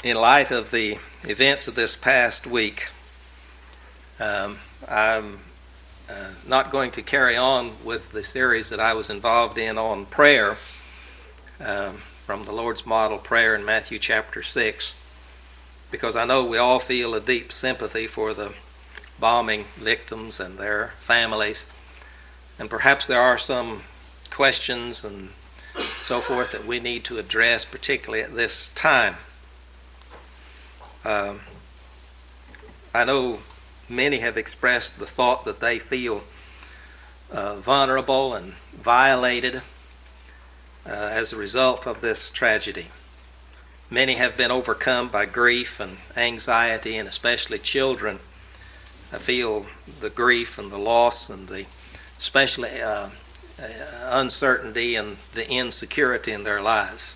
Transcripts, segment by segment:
in light of the events of this past week, I'm not going to carry on with the series that I was involved in on prayer from the Lord's Model Prayer in Matthew chapter 6, because I know we all feel a deep sympathy for the bombing victims and their families, and perhaps there are some questions and so forth that we need to address, particularly at this time. I know many have expressed the thought that they feel vulnerable and violated as a result of this tragedy. Many have been overcome by grief and anxiety, and especially children feel the grief and the loss and the especially uncertainty and the insecurity in their lives.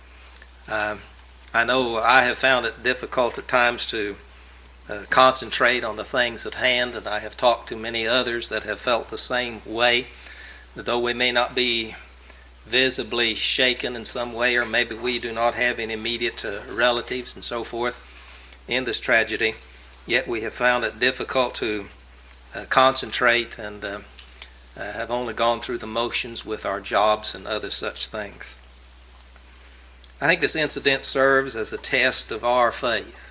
I know I have found it difficult at times to concentrate on the things at hand, and I have talked to many others that have felt the same way, that though we may not be visibly shaken in some way, or maybe we do not have any immediate relatives and so forth in this tragedy, yet we have found it difficult to concentrate and have only gone through the motions with our jobs and other such things. I think this incident serves as a test of our faith.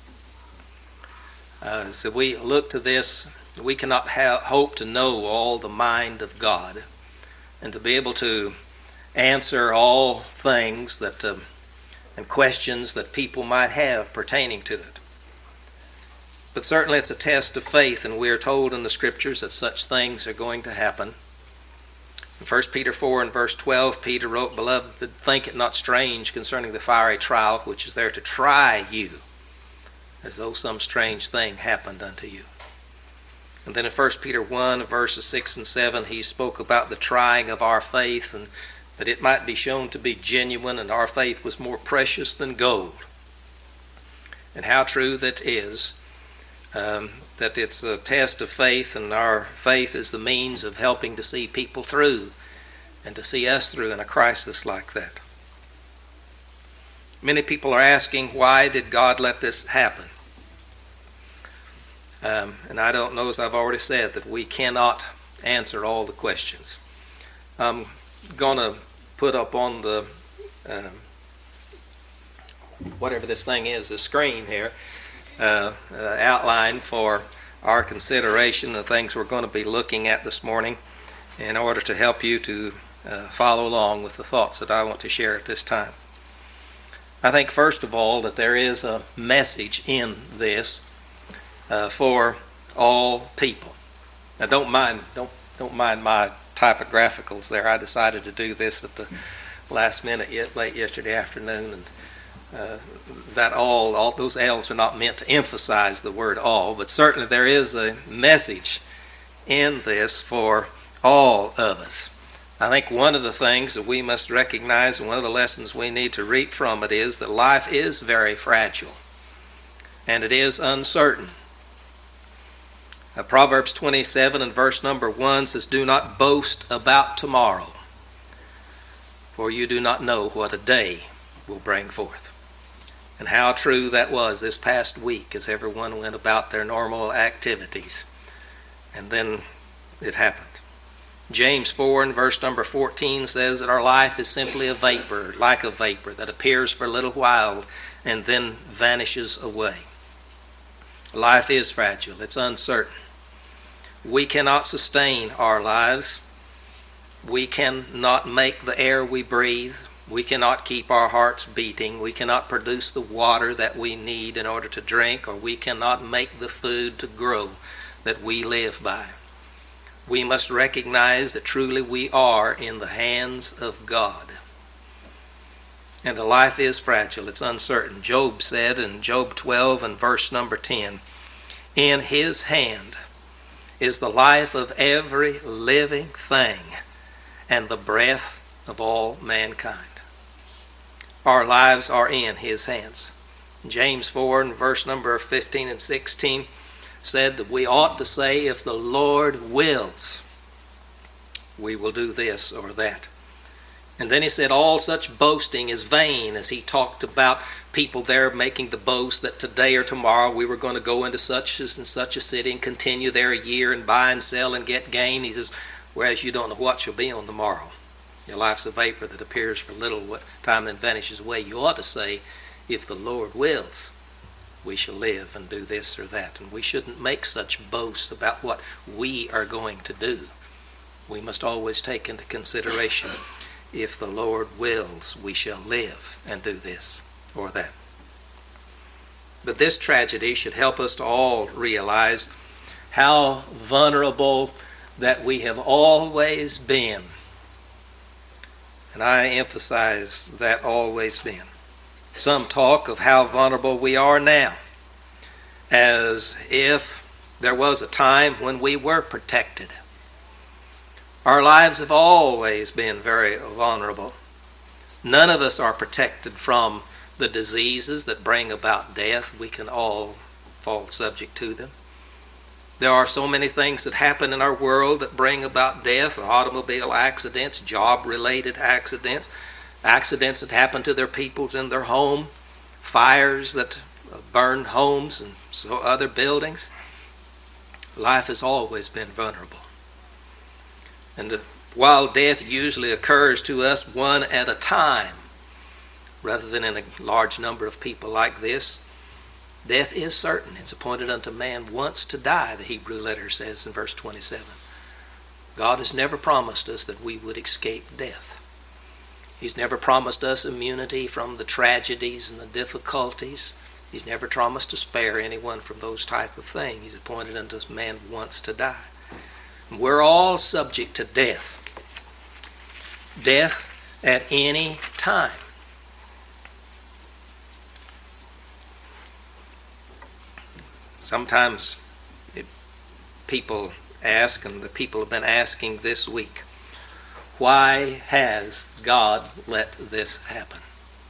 So we look to this, we cannot hope to know all the mind of God and to be able to answer all things that and questions that people might have pertaining to it. But certainly it's a test of faith, and we are told in the Scriptures that such things are going to happen. In 1 Peter 4 and verse 12, Peter wrote, "Beloved, think it not strange concerning the fiery trial which is there to try you, as though some strange thing happened unto you." And then in 1 Peter 1 verses 6 and 7, he spoke about the trying of our faith, and that it might be shown to be genuine, and our faith was more precious than gold. And how true that is, that it's a test of faith, and our faith is the means of helping to see people through and to see us through in a crisis like that. Many people are asking, why did God let this happen? And I don't know, as I've already said, that we cannot answer all the questions. I'm going to put up on the whatever this thing is, the screen here, outline for our consideration, the things we're going to be looking at this morning, in order to help you to follow along with the thoughts that I want to share at this time. I think first of all that there is a message in this for all people. Now don't mind my typographicals there. I decided to do this at the last minute, late yesterday afternoon, and that all those L's are not meant to emphasize the word all, but certainly there is a message in this for all of us. I think one of the things that we must recognize, and one of the lessons we need to reap from it, is that life is very fragile and it is uncertain. Proverbs 27 and verse number 1 says, "Do not boast about tomorrow, for you do not know what a day will bring forth." And how true that was this past week as everyone went about their normal activities. And then it happened. James 4 and verse number 14 says that our life is simply a vapor, like a vapor that appears for a little while and then vanishes away. Life is fragile. It's uncertain. We cannot sustain our lives. We cannot make the air we breathe. We cannot keep our hearts beating. We cannot produce the water that we need in order to drink, or we cannot make the food to grow that we live by. We must recognize that truly we are in the hands of God. And the life is fragile. It's uncertain. Job said in Job 12 and verse number 10, "In his hand is the life of every living thing and the breath of all mankind." Our lives are in his hands. James 4 and verse number 15 and 16 said that we ought to say, if the Lord wills, we will do this or that. And then he said all such boasting is vain, as he talked about people there making the boast that today or tomorrow we were going to go into such and such a city and continue there a year and buy and sell and get gain. He says, whereas you don't know what shall be on the morrow. Your life's a vapor that appears for a little time then vanishes away. You ought to say, if the Lord wills, we shall live and do this or that. And we shouldn't make such boasts about what we are going to do. We must always take into consideration, if the Lord wills, we shall live and do this or that. But this tragedy should help us to all realize how vulnerable that we have always been. And I emphasize that always been. Some talk of how vulnerable we are now, as if there was a time when we were protected. Our lives have always been very vulnerable. None of us are protected from the diseases that bring about death. We can all fall subject to them. There are so many things that happen in our world that bring about death: automobile accidents, job-related accidents, accidents that happen to their peoples in their home, fires that burn homes and so other buildings. Life has always been vulnerable. And while death usually occurs to us one at a time, rather than in a large number of people like this, death is certain. It's appointed unto man once to die, the Hebrew letter says in verse 27. God has never promised us that we would escape death. He's never promised us immunity from the tragedies and the difficulties. He's never promised to spare anyone from those type of things. He's appointed unto man once to die. We're all subject to death. Death at any time. Sometimes people ask, and the people have been asking this week, why has God let this happen?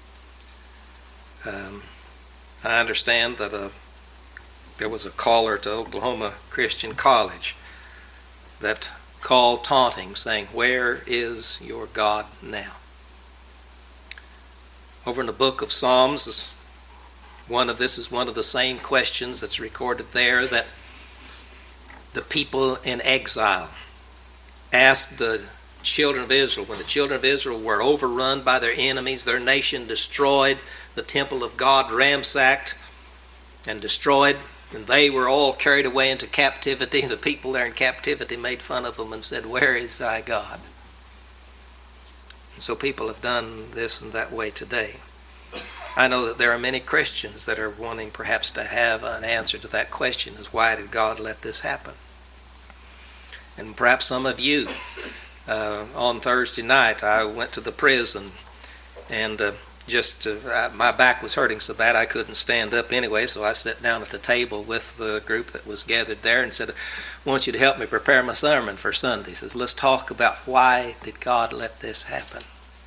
I understand that there was a caller to Oklahoma Christian College that called taunting, saying, where is your God now? Over in the book of Psalms, this is one of the same questions that's recorded there, that the people in exile asked the children of Israel, when the children of Israel were overrun by their enemies, their nation destroyed, the temple of God ransacked and destroyed, and they were all carried away into captivity. The people there in captivity made fun of them and said, where is thy God? And so people have done this and that way today. I know that there are many Christians that are wanting perhaps to have an answer to that question, is why did God let this happen? And perhaps some of you, on Thursday night, I went to the prison, and my back was hurting so bad I couldn't stand up anyway, so I sat down at the table with the group that was gathered there and said, I want you to help me prepare my sermon for Sunday. He says, let's talk about why did God let this happen?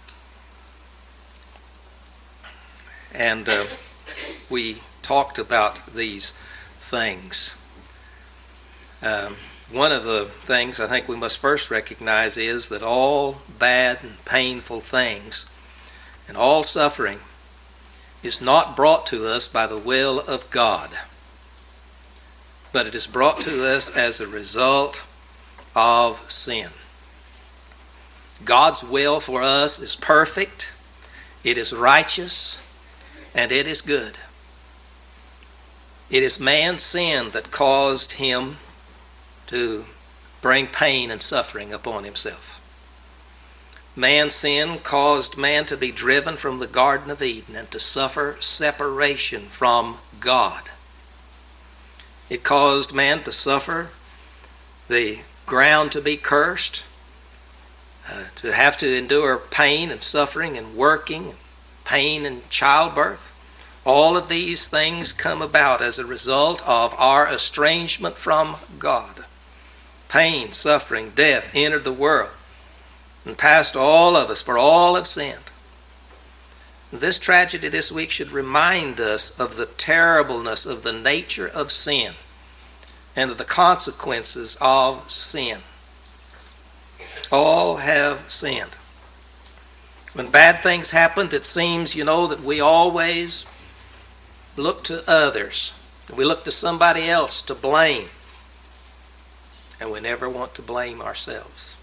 And we talked about these things. One of the things I think we must first recognize is that all bad and painful things and all suffering is not brought to us by the will of God, but it is brought to us as a result of sin. God's will for us is perfect, it is righteous, and it is good. It is man's sin that caused him to bring pain and suffering upon himself. Man's sin caused man to be driven from the Garden of Eden and to suffer separation from God. It caused man to suffer the ground to be cursed, to have to endure pain and suffering and working, pain and childbirth. All of these things come about as a result of our estrangement from God. Pain, suffering, death entered the world and passed all of us, for all have sinned. This tragedy this week should remind us of the terribleness of the nature of sin and of the consequences of sin. All have sinned. When bad things happened, it seems, that we always look to others. We look to somebody else to blame. And we never want to blame ourselves.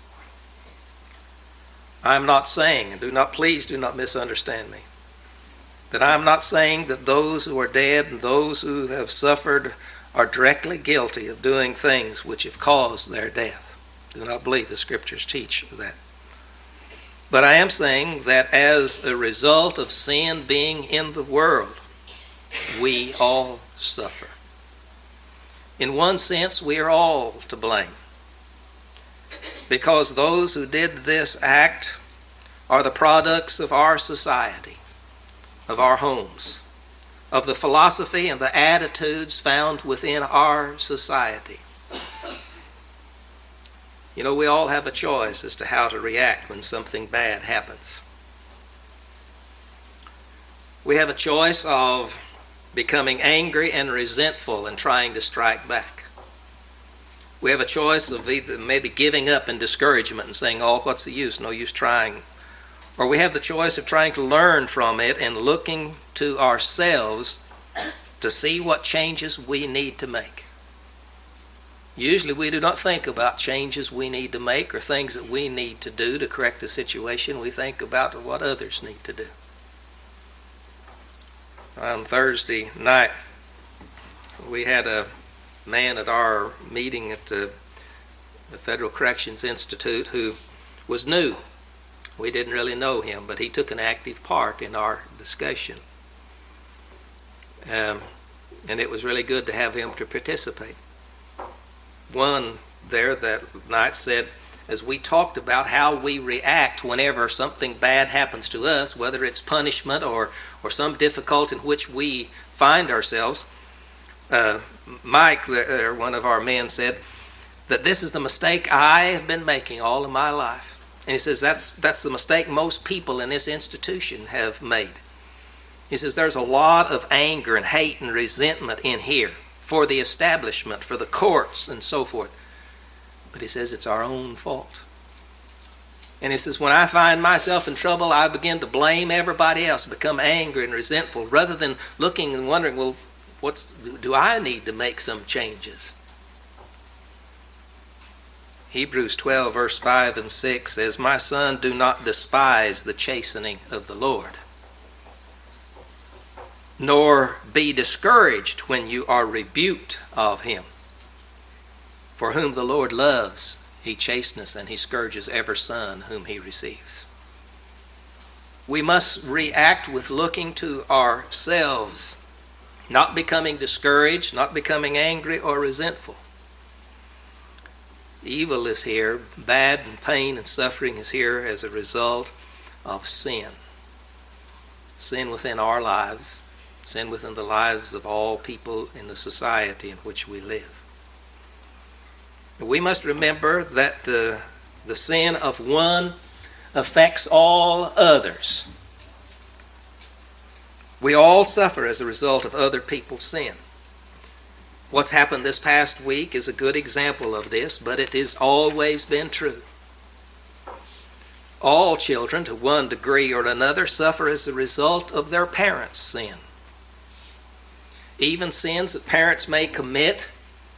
I'm not saying, and please do not misunderstand me, that I'm not saying that those who are dead and those who have suffered are directly guilty of doing things which have caused their death. Do not believe the Scriptures teach that. But I am saying that as a result of sin being in the world, we all suffer. In one sense, we are all to blame, because those who did this act are the products of our society, of our homes, of the philosophy and the attitudes found within our society. We all have a choice as to how to react when something bad happens. We have a choice of becoming angry and resentful and trying to strike back. We have a choice of either maybe giving up in discouragement and saying, oh, what's the use? No use trying. Or we have the choice of trying to learn from it and looking to ourselves to see what changes we need to make. Usually we do not think about changes we need to make or things that we need to do to correct the situation. We think about what others need to do. On Thursday night, we had a man at our meeting at the Federal Corrections Institute who was new. We didn't really know him, but he took an active part in our discussion. And it was really good to have him to participate. One there that night said, as we talked about how we react whenever something bad happens to us, whether it's punishment or some difficulty in which we find ourselves, Mike, one of our men, said that this is the mistake I have been making all of my life. And he says that's the mistake most people in this institution have made. He says there's a lot of anger and hate and resentment in here for the establishment, for the courts and so forth. But he says it's our own fault. And he says when I find myself in trouble, I begin to blame everybody else, become angry and resentful, rather than looking and wondering, well, do I need to make some changes? Hebrews 12 verse 5 and 6 says, my son, do not despise the chastening of the Lord, nor be discouraged when you are rebuked of him. For whom the Lord loves, he chasteneth, and he scourges every son whom he receives. We must react with looking to ourselves, not becoming discouraged, not becoming angry or resentful. Evil is here, bad and pain and suffering is here as a result of sin. Sin within our lives, sin within the lives of all people in the society in which we live. We must remember that the sin of one affects all others. We all suffer as a result of other people's sin. What's happened this past week is a good example of this, but it has always been true. All children, to one degree or another, suffer as a result of their parents' sin. Even sins that parents may commit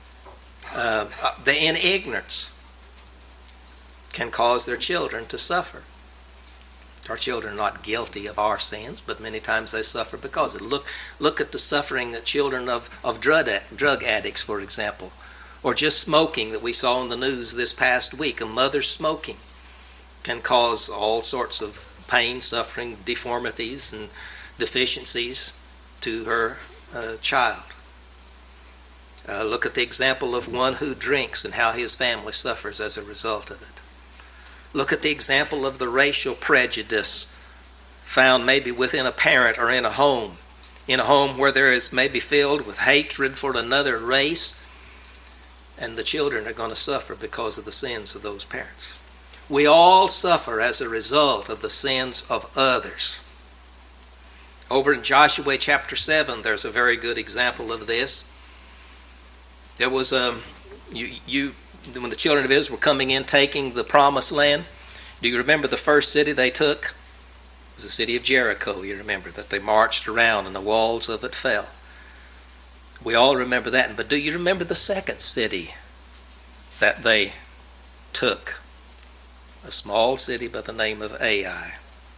in ignorance can cause their children to suffer. Our children are not guilty of our sins, but many times they suffer because of it. Look at the suffering that children of drug addicts, for example, or just smoking that we saw in the news this past week. A mother smoking can cause all sorts of pain, suffering, deformities, and deficiencies to her child. Look at the example of one who drinks and how his family suffers as a result of it. Look at the example of the racial prejudice found maybe within a parent or in a home where there is maybe filled with hatred for another race, and the children are going to suffer because of the sins of those parents. We all suffer as a result of the sins of others. Over in Joshua chapter 7, there's a very good example of this. There was when the children of Israel were coming in, taking the promised land, do you remember the first city they took? was the city of Jericho, you remember, that they marched around and the walls of it fell. We all remember that. But do you remember the second city that they took? A small city by the name of Ai.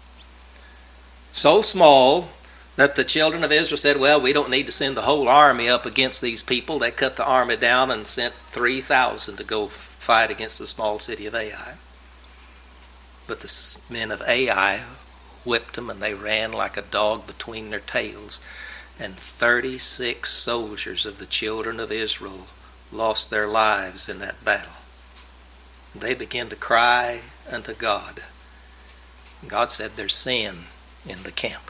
So small that the children of Israel said, well, we don't need to send the whole army up against these people. They cut the army down and sent 3,000 to go fight against the small city of Ai. But the men of Ai whipped them, and they ran like a dog between their tails. And 36 soldiers of the children of Israel lost their lives in that battle. They began to cry unto God. God said, there's sin in the camp.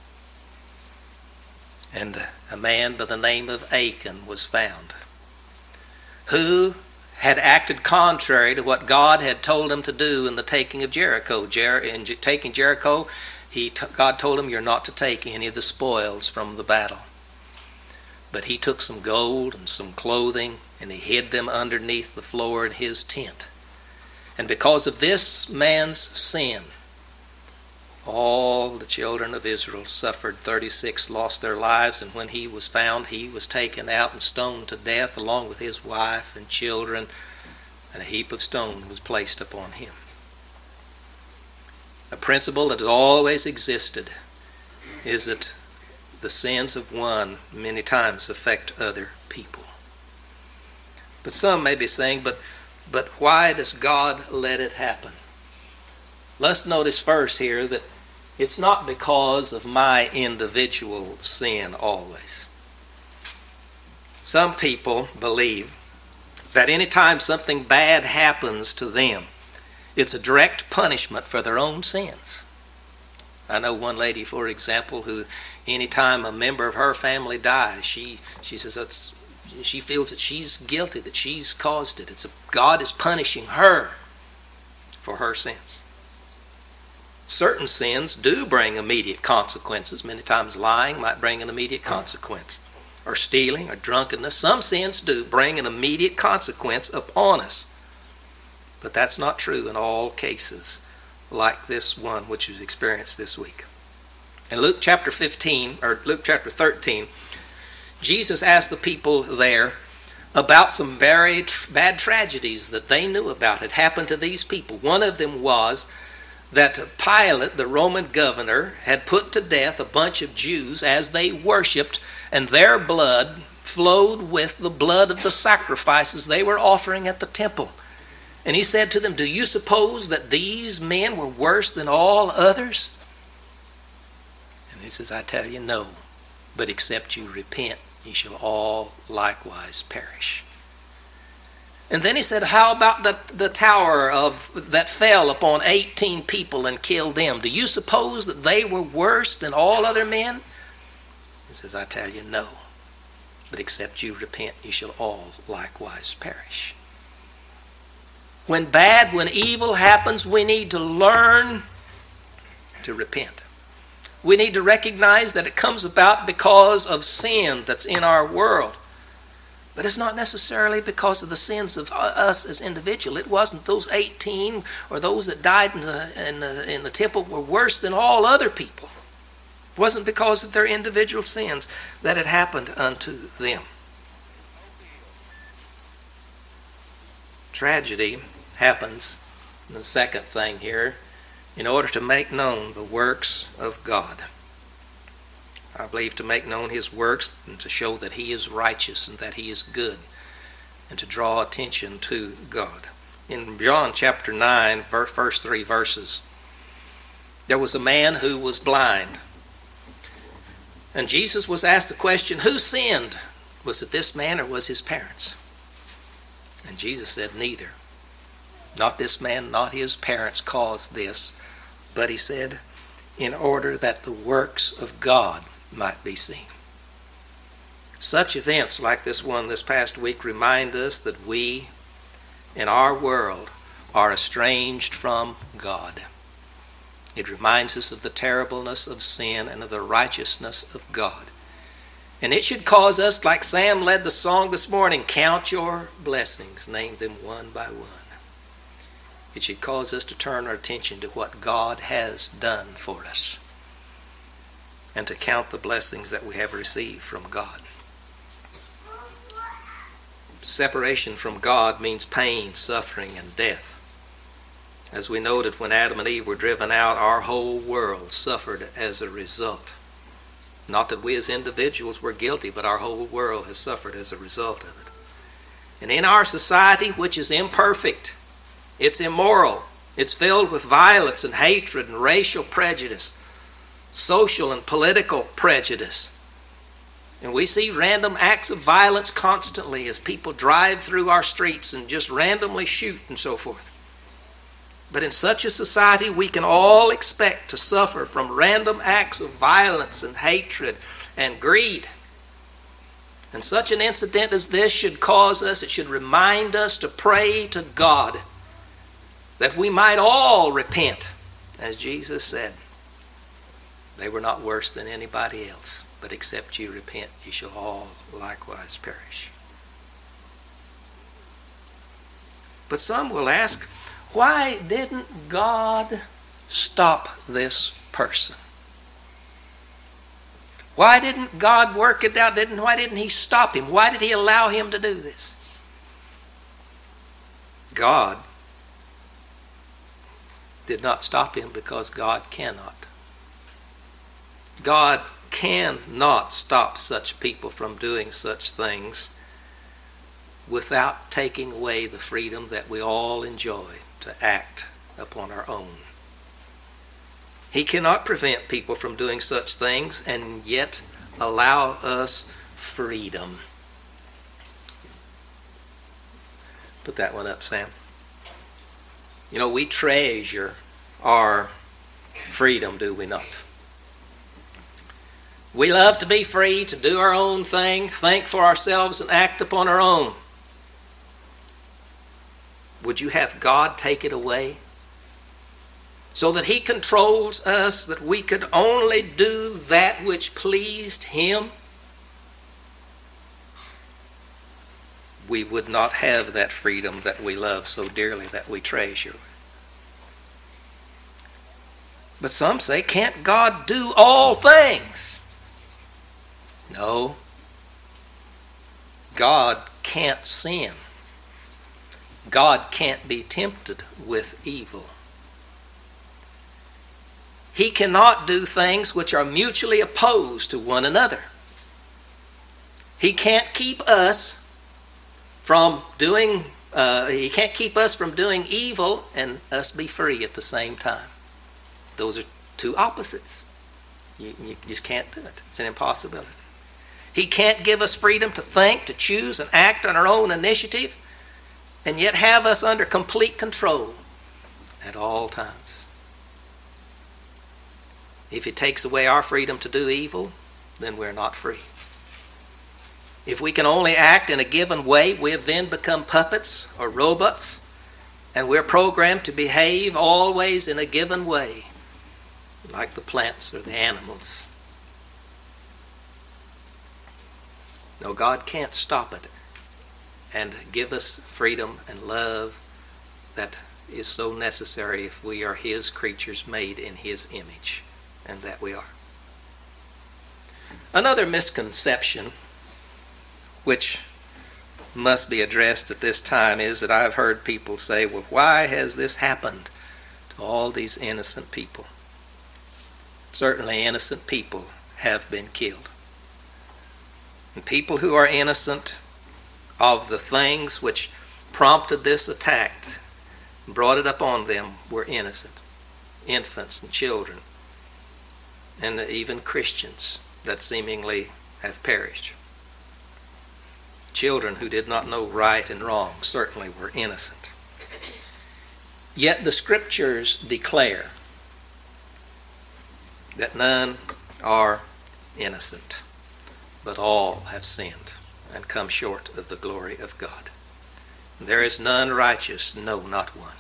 And a man by the name of Achan was found, who had acted contrary to what God had told him to do in the taking of Jericho. In taking Jericho, God told him, you're not to take any of the spoils from the battle. But he took some gold and some clothing, and he hid them underneath the floor in his tent. And because of this man's sin, all the children of Israel suffered. 36 lost their lives, and when he was found, he was taken out and stoned to death along with his wife and children, and a heap of stone was placed upon him. A principle that has always existed is that the sins of one many times affect other people. But some may be saying, but why does God let it happen? Let's notice first here that it's not because of my individual sin always. Some people believe that anytime something bad happens to them, it's a direct punishment for their own sins. I know one lady, for example, who anytime a member of her family dies, she says she feels that she's guilty, that she's caused it. God is punishing her for her sins. Certain sins do bring immediate consequences. Many times lying might bring an immediate consequence. Or stealing or drunkenness. Some sins do bring an immediate consequence upon us. But that's not true in all cases like this one which was experienced this week. In Luke chapter 13, Jesus asked the people there about some very bad tragedies that they knew about had happened to these people. One of them was that Pilate, the Roman governor, had put to death a bunch of Jews as they worshipped, and their blood flowed with the blood of the sacrifices they were offering at the temple. And he said to them, do you suppose that these men were worse than all others? And he says, I tell you, no. But except you repent, ye shall all likewise perish. And then he said, how about the tower that fell upon 18 people and killed them? Do you suppose that they were worse than all other men? He says, I tell you, no. But except you repent, you shall all likewise perish. When evil happens, we need to learn to repent. We need to recognize that it comes about because of sin that's in our world. But it's not necessarily because of the sins of us as individuals. It wasn't those 18 or those that died in the temple were worse than all other people. It wasn't because of their individual sins that it happened unto them. Tragedy happens, and the second thing here, in order to make known the works of God. I believe to make known his works and to show that he is righteous and that he is good and to draw attention to God. In John chapter 9, first 3 verses, there was a man who was blind. And Jesus was asked the question, who sinned? Was it this man or was his parents? And Jesus said, neither. Not this man, not his parents caused this. But he said, in order that the works of God might be seen. Such events like this one this past week remind us that we, in our world, are estranged from God. It reminds us of the terribleness of sin and of the righteousness of God. And it should cause us, like Sam led the song this morning, count your blessings, name them one by one. It should cause us to turn our attention to what God has done for us. and to count the blessings that we have received from God. Separation from God means pain, suffering, and death. As we noted, when Adam and Eve were driven out, our whole world suffered as a result. Not that we as individuals were guilty, but our whole world has suffered as a result of it. And in our society, which is imperfect, it's immoral, it's filled with violence and hatred and racial prejudice, social and political prejudice. And we see random acts of violence constantly as people drive through our streets and just randomly shoot and so forth. But in such a society, we can all expect to suffer from random acts of violence and hatred and greed. And such an incident as this should cause us, it should remind us to pray to God that we might all repent. As Jesus said, they were not worse than anybody else, but except ye repent, ye shall all likewise perish. But some will ask, why didn't God stop this person? Why didn't God work it out? Why didn't he stop him? Why did he allow him to do this? God did not stop him because God cannot. God cannot stop such people from doing such things without taking away the freedom that we all enjoy to act upon our own. He cannot prevent people from doing such things and yet allow us freedom. Put that one up, Sam. You know, we treasure our freedom, do we not? We love to be free to do our own thing, think for ourselves, and act upon our own. Would you have God take it away so that he controls us, that we could only do that which pleased him? We would not have that freedom that we love so dearly, that we treasure. But some say, can't God do all things? No. God can't sin. God can't be tempted with evil. He cannot do things which are mutually opposed to one another. He can't keep us from doing evil and us be free at the same time. Those are two opposites. You just can't do it. It's an impossibility. He can't give us freedom to think, to choose, and act on our own initiative, and yet have us under complete control at all times. If he takes away our freedom to do evil, then we're not free. If we can only act in a given way, we have then become puppets or robots, and we're programmed to behave always in a given way, like the plants or the animals. No, God can't stop it and give us freedom and love that is so necessary if we are his creatures made in his image, and that we are. Another misconception which must be addressed at this time is that I've heard people say, well, why has this happened to all these innocent people? Certainly innocent people have been killed. And people who are innocent of the things which prompted this attack, brought it upon them, were innocent. Infants and children, and even Christians that seemingly have perished. Children who did not know right and wrong certainly were innocent. Yet the Scriptures declare that none are innocent, but all have sinned and come short of the glory of God. There is none righteous, no, not one.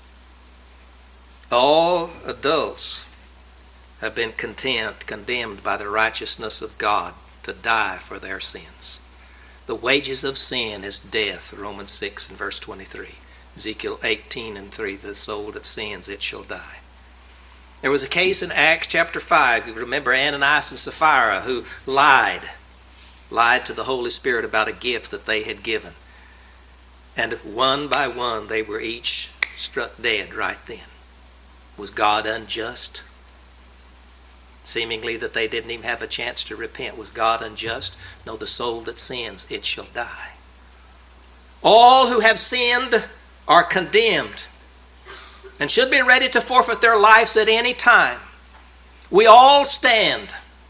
All adults have been condemned by the righteousness of God to die for their sins. The wages of sin is death, Romans 6 and verse 23. Ezekiel 18 and 3, the soul that sins, it shall die. There was a case in Acts chapter 5. You remember Ananias and Sapphira who lied to the Holy Spirit about a gift that they had given. And one by one they were each struck dead right then. Was God unjust? Seemingly that they didn't even have a chance to repent. Was God unjust? No, the soul that sins, it shall die. All who have sinned are condemned and should be ready to forfeit their lives at any time. We all stand,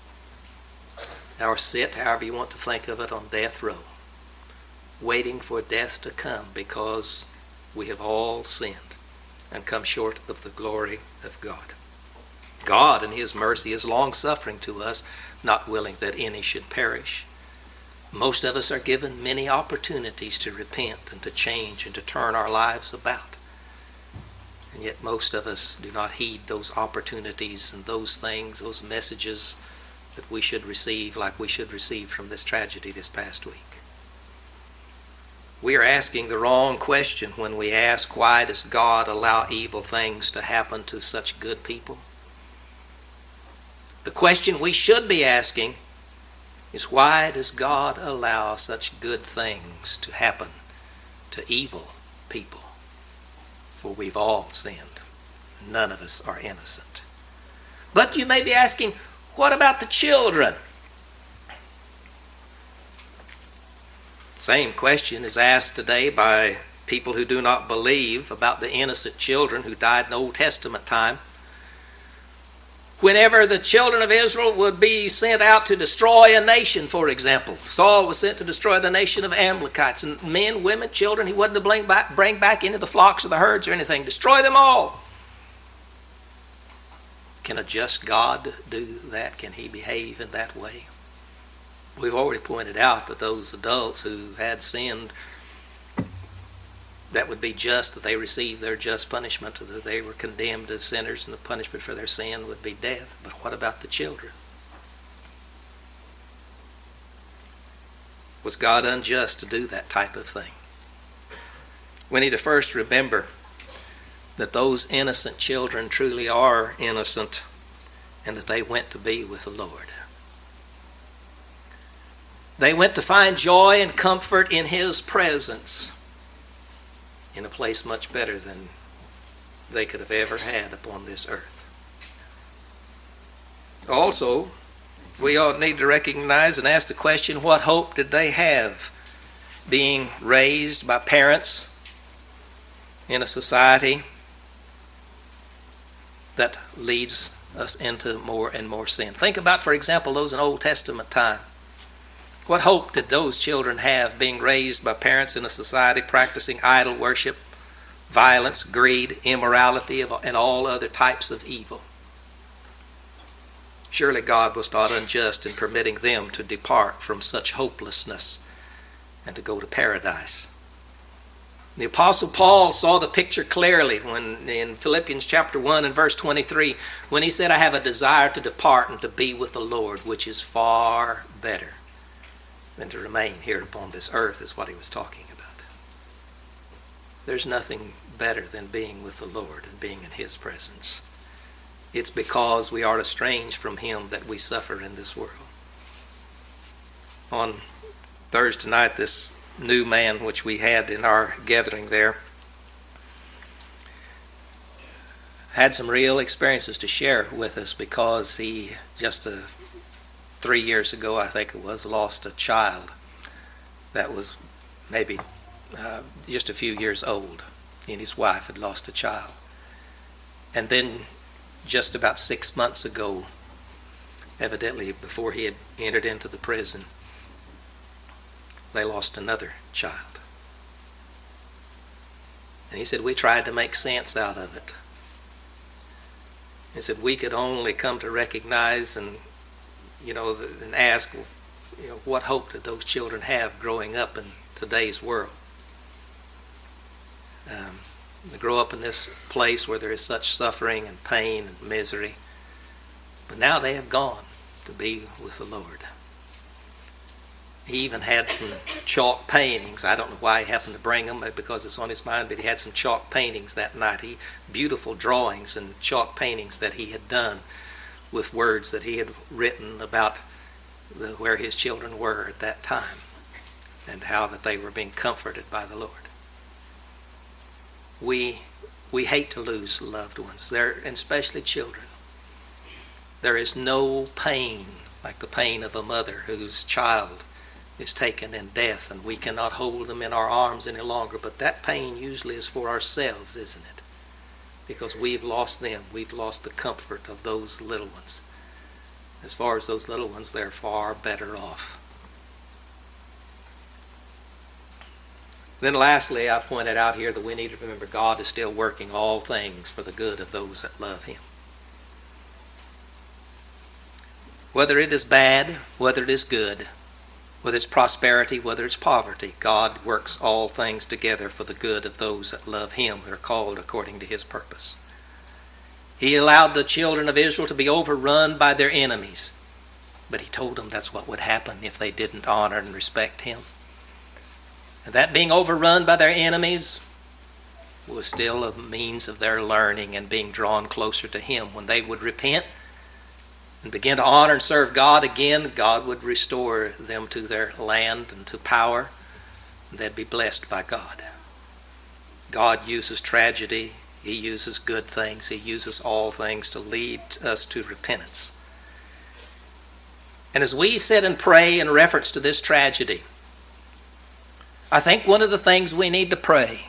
or sit, however you want to think of it, on death row, waiting for death to come, because we have all sinned and come short of the glory of God. God in his mercy is long-suffering to us, not willing that any should perish. Most of us are given many opportunities to repent and to change and to turn our lives about. And yet most of us do not heed those opportunities and those things, those messages that we should receive, like we should receive from this tragedy this past week. We are asking the wrong question when we ask, why does God allow evil things to happen to such good people? The question we should be asking is, why does God allow such good things to happen to evil people? For we've all sinned. None of us are innocent. But you may be asking, what about the children? Same question is asked today by people who do not believe about the innocent children who died in Old Testament time. Whenever the children of Israel would be sent out to destroy a nation, for example, Saul was sent to destroy the nation of Amalekites, and men, women, children, he wasn't to bring back into the flocks or the herds or anything. Destroy them all. Can a just God do that? Can he behave in that way? We've already pointed out that those adults who had sinned, that would be just, that they received their just punishment, that they were condemned as sinners, and the punishment for their sin would be death. But what about the children? Was God unjust to do that type of thing? We need to first remember that those innocent children truly are innocent, and that they went to be with the Lord. They went to find joy and comfort in his presence, in a place much better than they could have ever had upon this earth. Also, we all need to recognize and ask the question, what hope did they have being raised by parents in a society that leads us into more and more sin? Think about, for example, those in Old Testament time. What hope did those children have being raised by parents in a society practicing idol worship, violence, greed, immorality, and all other types of evil? Surely God was not unjust in permitting them to depart from such hopelessness and to go to paradise. The Apostle Paul saw the picture clearly when in Philippians chapter 1 and verse 23, when he said, I have a desire to depart and to be with the Lord, which is far better than to remain here upon this earth, is what he was talking about. There's nothing better than being with the Lord and being in his presence. It's because we are estranged from him that we suffer in this world. On Thursday night, this new man which we had in our gathering there had some real experiences to share with us, because he just 3 years ago, I think it was, lost a child that was maybe just a few years old, and his wife had lost a child. And then just about 6 months ago, evidently before he had entered into the prison, they lost another child. And he said, we tried to make sense out of it. He said, we could only come to recognize and ask, what hope did those children have growing up in today's world? They grow up in this place where there is such suffering and pain and misery. But now they have gone to be with the Lord. He even had some chalk paintings. I don't know why he happened to bring them, because it's on his mind, but he had some chalk paintings that night. Beautiful drawings and chalk paintings that he had done with words that he had written about where his children were at that time and how that they were being comforted by the Lord. We hate to lose loved ones, and especially children. There is no pain like the pain of a mother whose child is taken in death and we cannot hold them in our arms any longer. But that pain usually is for ourselves, isn't it? Because we've lost them. We've lost the comfort of those little ones. As far as those little ones, they're far better off. Then lastly, I pointed out here that we need to remember God is still working all things for the good of those that love Him. Whether it is bad, whether it is good, whether it's prosperity, whether it's poverty, God works all things together for the good of those that love Him, that are called according to His purpose. He allowed the children of Israel to be overrun by their enemies, but He told them that's what would happen if they didn't honor and respect Him. And that being overrun by their enemies was still a means of their learning and being drawn closer to Him. When they would repent and begin to honor and serve God again, God would restore them to their land and to power, and they'd be blessed by God. God uses tragedy. He uses good things. He uses all things to lead us to repentance. And as we sit and pray in reference to this tragedy, I think one of the things we need to pray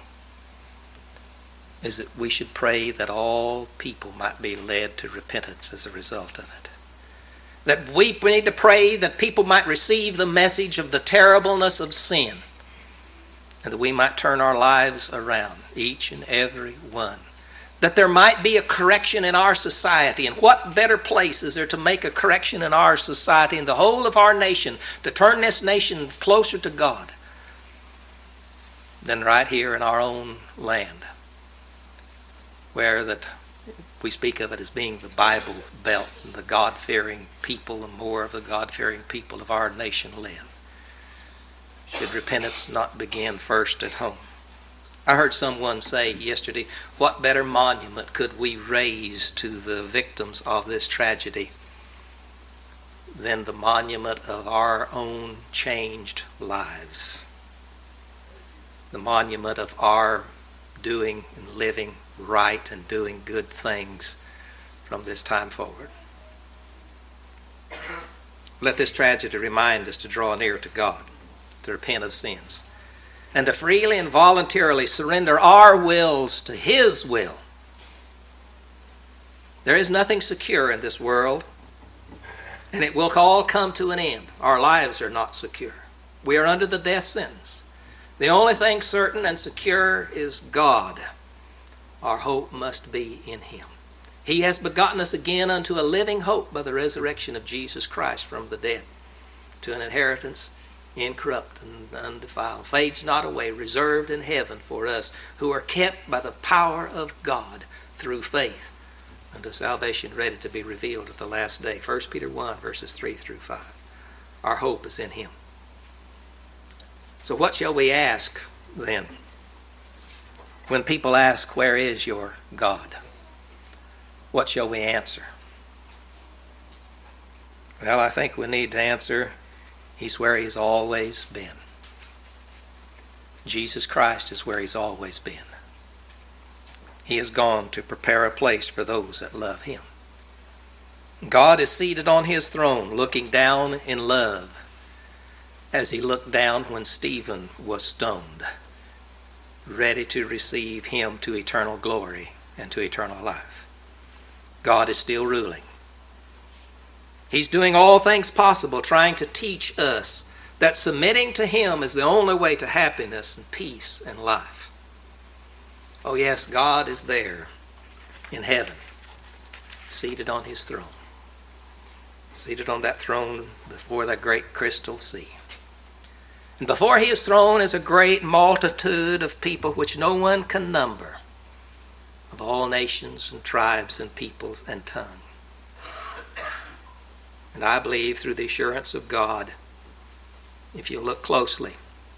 is that we should pray that all people might be led to repentance as a result of it. That we need to pray that people might receive the message of the terribleness of sin, and that we might turn our lives around, each and every one. That there might be a correction in our society. And what better place is there to make a correction in our society and the whole of our nation, to turn this nation closer to God, than right here in our own land, where that we speak of it as being the Bible Belt, and the God-fearing people and more of the God-fearing people of our nation live. Should repentance not begin first at home? I heard someone say yesterday, what better monument could we raise to the victims of this tragedy than the monument of our own changed lives? The monument of our doing and living right and doing good things from this time forward. Let this tragedy remind us to draw near to God, to repent of sins, and to freely and voluntarily surrender our wills to His will. There is nothing secure in this world, and it will all come to an end. Our lives are not secure. We are under the death sentence. The only thing certain and secure is God. Our hope must be in Him. He has begotten us again unto a living hope by the resurrection of Jesus Christ from the dead, to an inheritance incorrupt and undefiled, fades not away, reserved in heaven for us who are kept by the power of God through faith unto salvation ready to be revealed at the last day. 1 Peter 1 verses 3 through 5. Our hope is in Him. So what shall we ask then? When people ask, where is your God? What shall we answer? Well, I think we need to answer, He's where He's always been. Jesus Christ is where He's always been. He has gone to prepare a place for those that love Him. God is seated on His throne, looking down in love, as He looked down when Stephen was stoned, ready to receive him to eternal glory and to eternal life. God is still ruling. He's doing all things possible, trying to teach us that submitting to Him is the only way to happiness and peace and life. Oh yes, God is there in heaven, seated on His throne, seated on that throne before that great crystal sea. And before His throne is a great multitude of people which no one can number, of all nations and tribes and peoples and tongues. And I believe through the assurance of God If you look closely,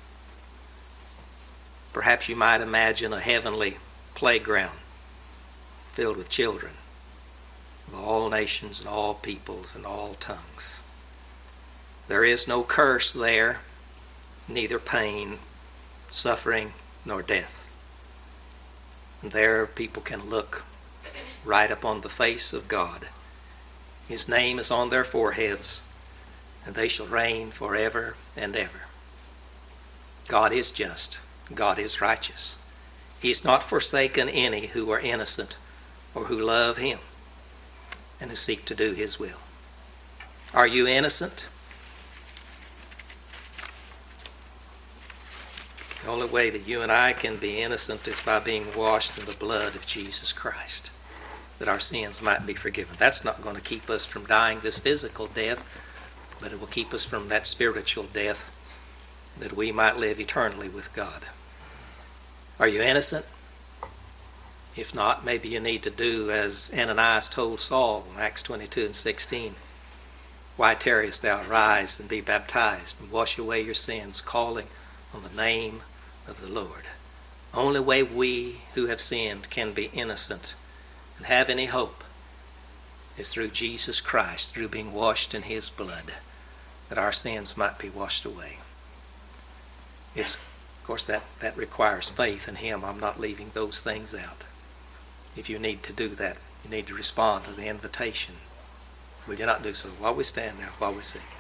perhaps you might imagine a heavenly playground filled with children of all nations and all peoples and all tongues. There is no curse there, neither pain, suffering, nor death. And there people can look right upon the face of God. His name is on their foreheads, and they shall reign forever and ever. God is just. God is righteous. He's not forsaken any who are innocent or who love him and who seek to do his will. Are you innocent? The only way that you and I can be innocent is by being washed in the blood of Jesus Christ, that our sins might be forgiven. That's not going to keep us from dying this physical death, but it will keep us from that spiritual death, that we might live eternally with God. Are you innocent? If not, maybe you need to do as Ananias told Saul in Acts 22 and 16. Why tarriest thou? Arise and be baptized and wash away your sins, calling on the name of the Lord. Only way we who have sinned can be innocent and have any hope is through Jesus Christ, through being washed in his blood, that our sins might be washed away. Of course, that requires faith in him. I'm not leaving those things out. If you need to do that, you need to respond to the invitation. Will you not do so while we stand now, while we sing?